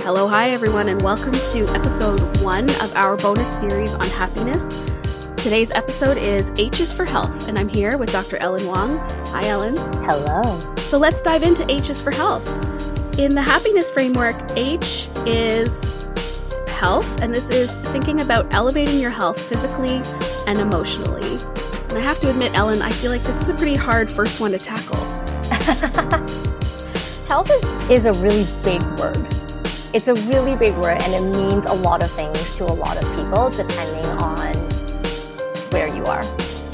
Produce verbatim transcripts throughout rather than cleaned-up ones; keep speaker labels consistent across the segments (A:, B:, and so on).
A: Hello, hi everyone, and welcome to episode one of our bonus series on happiness. Today's episode is H is for Health, and I'm here with Doctor Ellen Wong. Hi, Ellen.
B: Hello.
A: So let's dive into H is for Health. In the happiness framework, H is health, and this is thinking about elevating your health physically and emotionally. And I have to admit, Ellen, I feel like this is a pretty hard first one to tackle.
B: Health is, is a really big word. It's a really big word, and it means a lot of things to a lot of people, depending on where you are.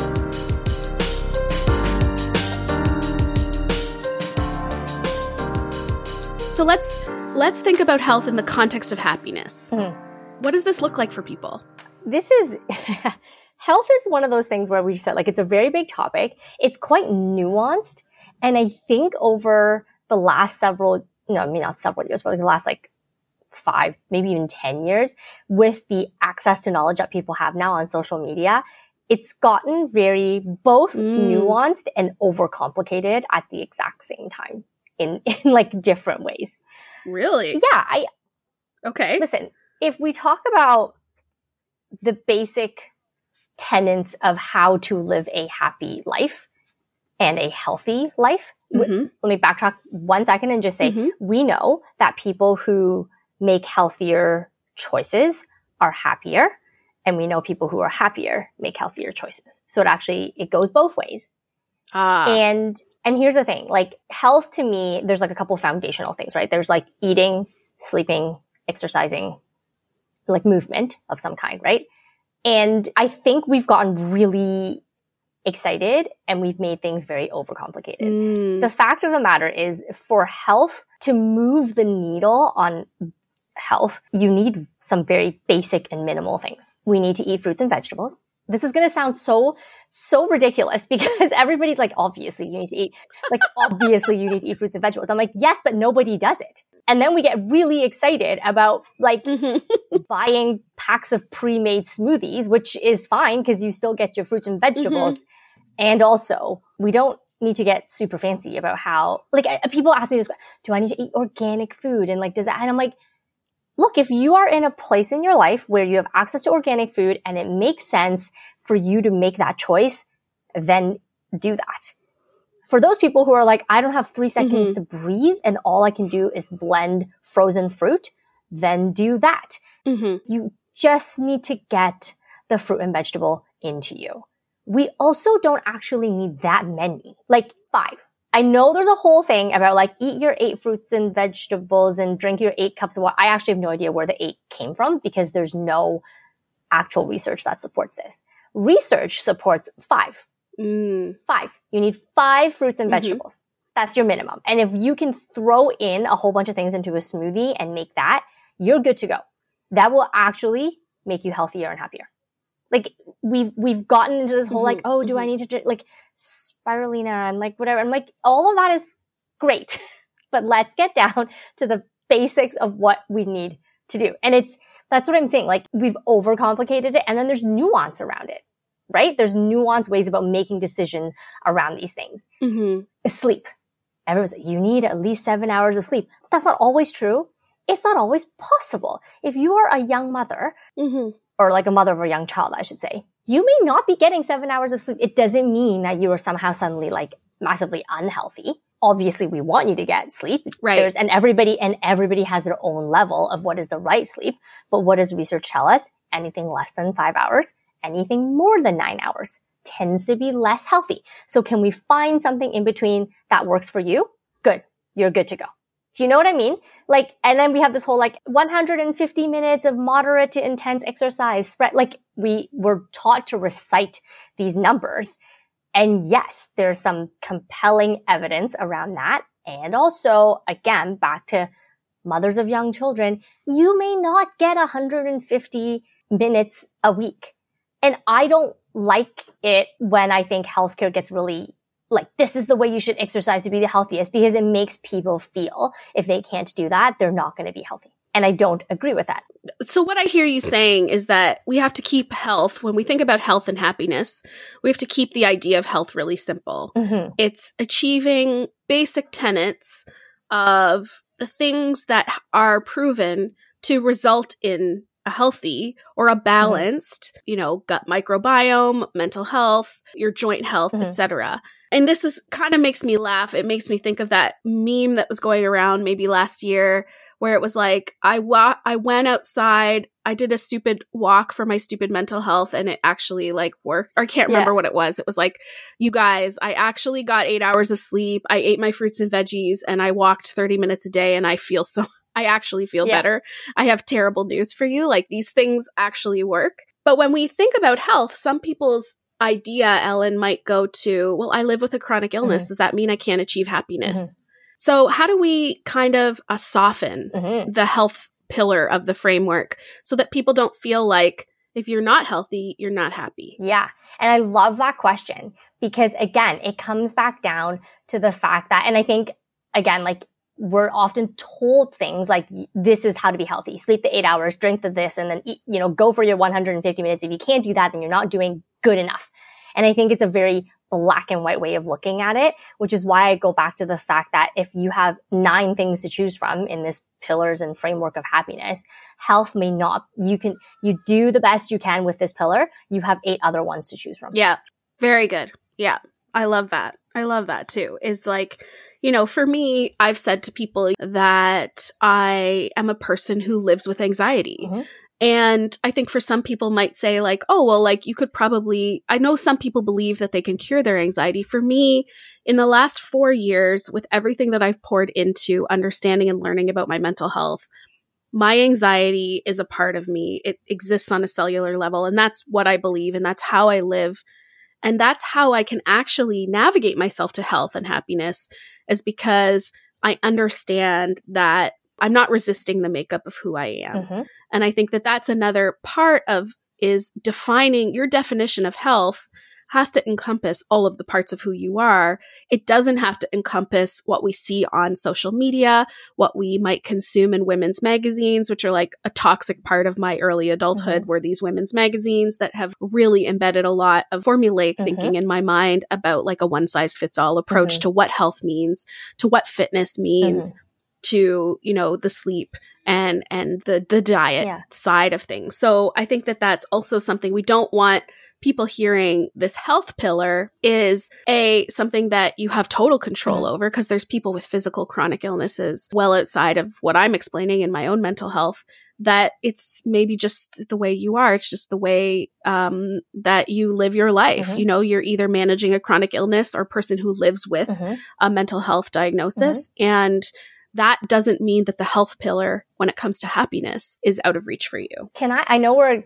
A: So let's let's think about health in the context of happiness.
B: Mm.
A: What does this look like for people?
B: This is health is one of those things where we said, like, it's a very big topic. It's quite nuanced, and I think over the last several, no, I mean not several years, but like the last like five, maybe even ten years, with the access to knowledge that people have now on social media, it's gotten very both
A: Mm.
B: nuanced and overcomplicated at the exact same time in, in like different ways.
A: Really?
B: Yeah, I
A: Okay.
B: listen, if we talk about the basic tenets of how to live a happy life and a healthy life,
A: Mhm.
B: let me backtrack one second and just say,
A: Mhm.
B: we know that people who make healthier choices are happier, and we know people who are happier make healthier choices. So it actually, it goes both ways.
A: Ah.
B: And, and here's the thing, like health to me, there's like a couple foundational things, right? There's like eating, sleeping, exercising, like movement of some kind, right? And I think we've gotten really excited and we've made things very overcomplicated.
A: Mm.
B: The fact of the matter is, for health to move the needle on health, you need some very basic and minimal things. We need to eat fruits and vegetables. This is going to sound so, so ridiculous because everybody's like, obviously you need to eat, like, obviously you need to eat fruits and vegetables. I'm like, yes, but nobody does it. And then we get really excited about like
A: Mhm.
B: buying packs of pre-made smoothies, which is fine because you still get your fruits and vegetables.
A: Mm-hmm.
B: And also, we don't need to get super fancy about how, like, I, people ask me this, do I need to eat organic food? And like, does that, and I'm like, look, if you are in a place in your life where you have access to organic food and it makes sense for you to make that choice, then do that. For those people who are like, I don't have three seconds
A: Mm-hmm.
B: to breathe and all I can do is blend frozen fruit, then do that.
A: Mhm.
B: You just need to get the fruit and vegetable into you. We also don't actually need that many, like five. I know there's a whole thing about like eat your eight fruits and vegetables and drink your eight cups of water. I actually have no idea where the eight came from because there's no actual research that supports this. Research supports five.
A: Mm.
B: Five. You need five fruits and
A: Mhm.
B: vegetables. That's your minimum. And if you can throw in a whole bunch of things into a smoothie and make that, you're good to go. That will actually make you healthier and happier. Like we've, we've gotten into this whole
A: Mhm.
B: like, oh, do
A: Mhm.
B: I need to drink like spirulina and like whatever. I'm like, all of that is great, but let's get down to the basics of what we need to do. And it's, that's what I'm saying. Like we've overcomplicated it and then there's nuance around it, right? There's nuanced ways about making decisions around these things.
A: Mhm.
B: Sleep. Everyone's like, you need at least seven hours of sleep. That's not always true. It's not always possible. If you are a young mother,
A: Mhm.
B: or like a mother of a young child, I should say, you may not be getting seven hours of sleep. It doesn't mean that you are somehow suddenly like massively unhealthy. Obviously, we want you to get sleep.
A: Right.
B: There's, and everybody, and everybody has their own level of what is the right sleep. But what does research tell us? Anything less than five hours, anything more than nine hours tends to be less healthy. So can we find something in between that works for you? Good. You're good to go. Do you know what I mean? Like, and then we have this whole like one hundred fifty minutes of moderate to intense exercise spread. Like we were taught to recite these numbers. And yes, there's some compelling evidence around that. And also, again, back to mothers of young children, you may not get one hundred fifty minutes a week. And I don't like it when I think healthcare gets really like, this is the way you should exercise to be the healthiest, because it makes people feel if they can't do that, they're not going to be healthy. And I don't agree with that.
A: So what I hear you saying is that we have to keep health, when we think about health and happiness, we have to keep the idea of health really simple.
B: Mm-hmm.
A: It's achieving basic tenets of the things that are proven to result in a healthy or a balanced, mm-hmm. you know, gut microbiome, mental health, your joint health, mm-hmm. et cetera. And this is kind of makes me laugh. It makes me think of that meme that was going around maybe last year where it was like, I wa- I went outside, I did a stupid walk for my stupid mental health and it actually like worked. Or I can't remember yeah. what it was. It was like, you guys, I actually got eight hours of sleep. I ate my fruits and veggies and I walked thirty minutes a day and I feel so, I actually feel yeah. better. I have terrible news for you. Like these things actually work. But when we think about health, some people's idea, Ellen, might go to, well, I live with a chronic illness. Mm-hmm. Does that mean I can't achieve happiness? Mm-hmm. So how do we kind of uh, soften mm-hmm. the health pillar of the framework so that people don't feel like if you're not healthy, you're not happy?
B: Yeah. And I love that question because again, it comes back down to the fact that, and I think again, like we're often told things like this is how to be healthy, sleep the eight hours, drink the this, and then eat, you know, go for your one hundred fifty minutes. If you can't do that, then you're not doing good enough. And I think it's a very black and white way of looking at it, which is why I go back to the fact that if you have nine things to choose from in this pillars and framework of happiness, health may not, you can, you do the best you can with this pillar. You have eight other ones to choose from.
A: Yeah. Very good. Yeah. I love that. I love that too. Is like, you know, for me, I've said to people that I am a person who lives with anxiety. Mm-hmm. And I think for some people might say like, oh, well, like you could probably, I know some people believe that they can cure their anxiety. For me, in the last four years, with everything that I've poured into understanding and learning about my mental health, my anxiety is a part of me. It exists on a cellular level. And that's what I believe. And that's how I live. And that's how I can actually navigate myself to health and happiness, is because I understand that I'm not resisting the makeup of who I am. Mm-hmm. And I think that that's another part of is defining your definition of health has to encompass all of the parts of who you are. It doesn't have to encompass what we see on social media, what we might consume in women's magazines, which are like a toxic part of my early adulthood, mm-hmm. were these women's magazines that have really embedded a lot of formulaic mm-hmm. thinking in my mind about like a one size fits all approach mm-hmm. to what health means, to what fitness means, mm-hmm. to, you know, the sleep and, and the, the diet yeah. side of things. So I think that that's also something we don't want people hearing. This health pillar is a something that you have total control mm-hmm. over, because there's people with physical chronic illnesses well outside of what I'm explaining in my own mental health, that it's maybe just the way you are. It's just the way um, that you live your life. Mm-hmm. You know, you're either managing a chronic illness or a person who lives with mm-hmm. a mental health diagnosis. Mm-hmm. And that doesn't mean that the health pillar, when it comes to happiness, is out of reach for you.
B: Can I, I know we're,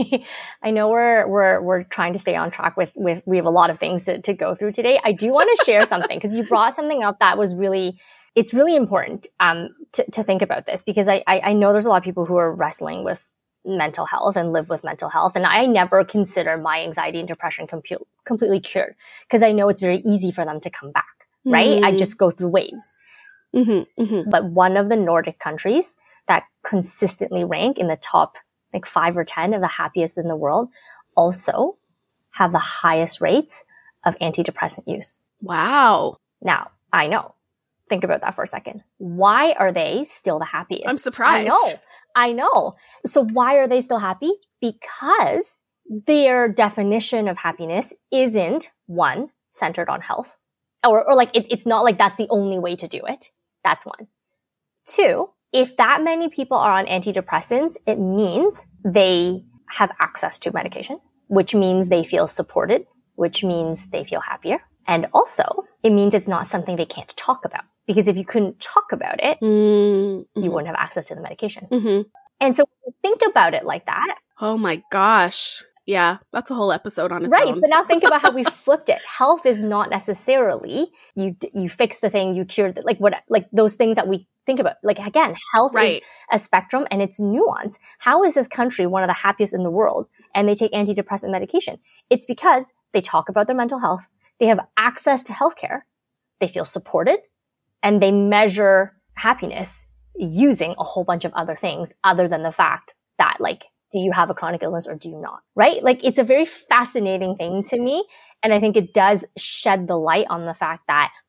B: I know we're, we're, we're trying to stay on track with, with, we have a lot of things to, to go through today. I do want to share something, because you brought something up that was really, it's really important, um, to, to think about this, because I, I, I know there's a lot of people who are wrestling with mental health and live with mental health. And I never consider my anxiety and depression com- completely cured, because I know it's very easy for them to come back, right? Mm. I just go through waves. Mm-hmm, mm-hmm. But one of the Nordic countries that consistently rank in the top like five or ten of the happiest in the world also have the highest rates of antidepressant use.
A: Wow.
B: Now, I know. Think about that for a second. Why are they still the happiest?
A: I'm surprised.
B: I know. I know. So why are they still happy? Because their definition of happiness isn't, one, centered on health. Or, or like, it, it's not like that's the only way to do it. That's one. Two, if that many people are on antidepressants, it means they have access to medication, which means they feel supported, which means they feel happier. And also, it means it's not something they can't talk about. Because if you couldn't talk about it, mm-hmm. you wouldn't have access to the medication. Mm-hmm. And so when you think about it like that.
A: Oh my gosh. Yeah, that's a whole episode on its
B: right,
A: own.
B: But now think about how we flipped it. Health is not necessarily you you fix the thing, you cure the, like what like those things that we think about. Like again, health right. is a spectrum and it's nuance. How is this country one of the happiest in the world and they take antidepressant medication? It's because they talk about their mental health, they have access to healthcare, they feel supported, and they measure happiness using a whole bunch of other things other than the fact that like, do you have a chronic illness or do you not? Right? Like it's a very fascinating thing to me. And I think it does shed the light on the fact that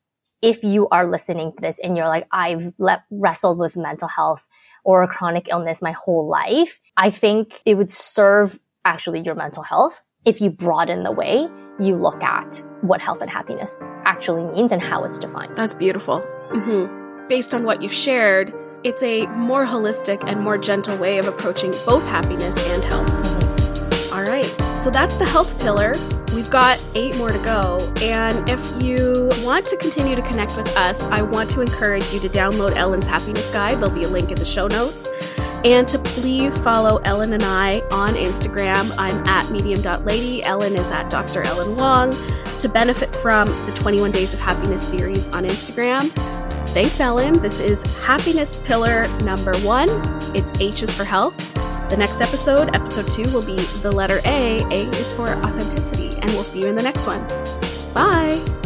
B: if you are listening to this and you're like, I've le- wrestled with mental health or a chronic illness my whole life, I think it would serve actually your mental health if you broaden the way you look at what health and happiness actually means and how it's defined.
A: That's beautiful. Mm-hmm. Based on what you've shared, it's a more holistic and more gentle way of approaching both happiness and health. Mm-hmm. All right. So that's the health pillar. We've got eight more to go. And if you want to continue to connect with us, I want to encourage you to download Ellen's Happiness Guide. There'll be a link in the show notes. And to please follow Ellen and I on Instagram. I'm at medium dot lady. Ellen is at Doctor Ellen Wong, to benefit from the twenty-one Days of Happiness series on Instagram. Thanks, Ellen. This is Happiness Pillar number one. It's H is for health. The next episode, episode two, will be the letter A. A is for authenticity. And we'll see you in the next one. Bye.